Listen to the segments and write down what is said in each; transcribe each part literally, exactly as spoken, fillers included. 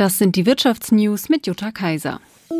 Das sind die Wirtschaftsnews mit Jutta Kaiser.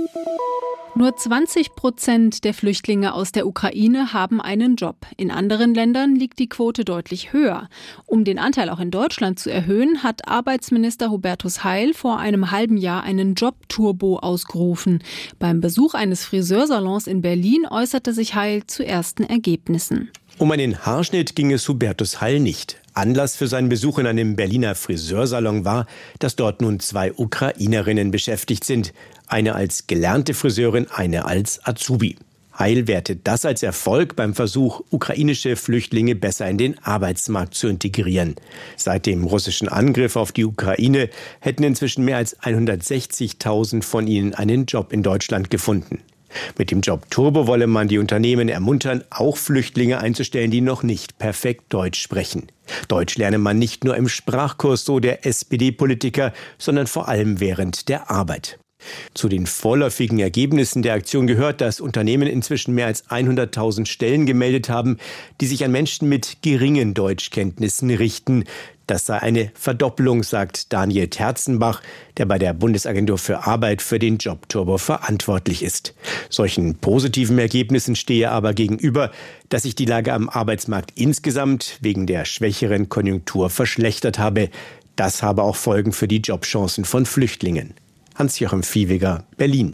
Nur zwanzig Prozent der Flüchtlinge aus der Ukraine haben einen Job. In anderen Ländern liegt die Quote deutlich höher. Um den Anteil auch in Deutschland zu erhöhen, hat Arbeitsminister Hubertus Heil vor einem halben Jahr einen Jobturbo ausgerufen. Beim Besuch eines Friseursalons in Berlin äußerte sich Heil zu ersten Ergebnissen. Um einen Haarschnitt ging es Hubertus Heil nicht. Anlass für seinen Besuch in einem Berliner Friseursalon war, dass dort nun zwei Ukrainerinnen beschäftigt sind. Eine als gelernte Friseurin, eine als Azubi. Heil wertet das als Erfolg beim Versuch, ukrainische Flüchtlinge besser in den Arbeitsmarkt zu integrieren. Seit dem russischen Angriff auf die Ukraine hätten inzwischen mehr als hundertsechzigtausend von ihnen einen Job in Deutschland gefunden. Mit dem Job Turbo wolle man die Unternehmen ermuntern, auch Flüchtlinge einzustellen, die noch nicht perfekt Deutsch sprechen. Deutsch lerne man nicht nur im Sprachkurs, so der S P D-Politiker, sondern vor allem während der Arbeit. Zu den vorläufigen Ergebnissen der Aktion gehört, dass Unternehmen inzwischen mehr als hunderttausend Stellen gemeldet haben, die sich an Menschen mit geringen Deutschkenntnissen richten. Das sei eine Verdoppelung, sagt Daniel Terzenbach, der bei der Bundesagentur für Arbeit für den Jobturbo verantwortlich ist. Solchen positiven Ergebnissen stehe aber gegenüber, dass sich die Lage am Arbeitsmarkt insgesamt wegen der schwächeren Konjunktur verschlechtert habe. Das habe auch Folgen für die Jobchancen von Flüchtlingen. Hans-Joachim Viehweger, Berlin.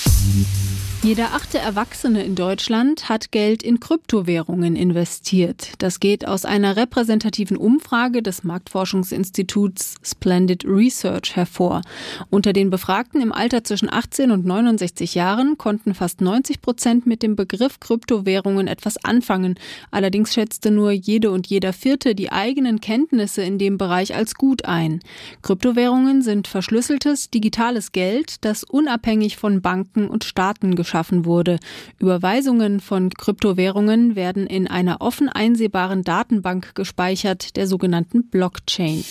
Jeder achte Erwachsene in Deutschland hat Geld in Kryptowährungen investiert. Das geht aus einer repräsentativen Umfrage des Marktforschungsinstituts Splendid Research hervor. Unter den Befragten im Alter zwischen achtzehn und neunundsechzig Jahren konnten fast neunzig Prozent mit dem Begriff Kryptowährungen etwas anfangen. Allerdings schätzte nur jede und jeder Vierte die eigenen Kenntnisse in dem Bereich als gut ein. Kryptowährungen sind verschlüsseltes, digitales Geld, das unabhängig von Banken und Staaten geschaffen wurde. Überweisungen von Kryptowährungen werden in einer offen einsehbaren Datenbank gespeichert, der sogenannten Blockchain.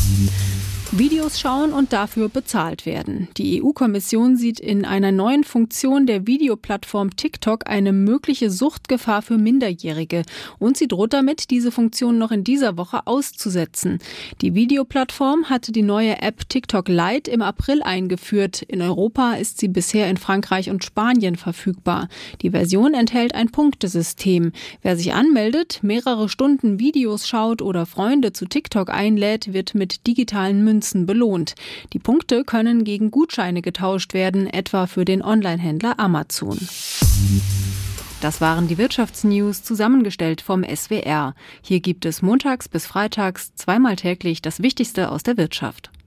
Videos schauen und dafür bezahlt werden. Die E U-Kommission sieht in einer neuen Funktion der Videoplattform TikTok eine mögliche Suchtgefahr für Minderjährige. Und sie droht damit, diese Funktion noch in dieser Woche auszusetzen. Die Videoplattform hatte die neue App TikTok Lite im April eingeführt. In Europa ist sie bisher in Frankreich und Spanien verfügbar. Die Version enthält ein Punktesystem. Wer sich anmeldet, mehrere Stunden Videos schaut oder Freunde zu TikTok einlädt, wird mit digitalen Münzen belohnt. Die Punkte können gegen Gutscheine getauscht werden, etwa für den Onlinehändler Amazon. Das waren die Wirtschaftsnews, zusammengestellt vom S W R. Hier gibt es montags bis freitags zweimal täglich das Wichtigste aus der Wirtschaft.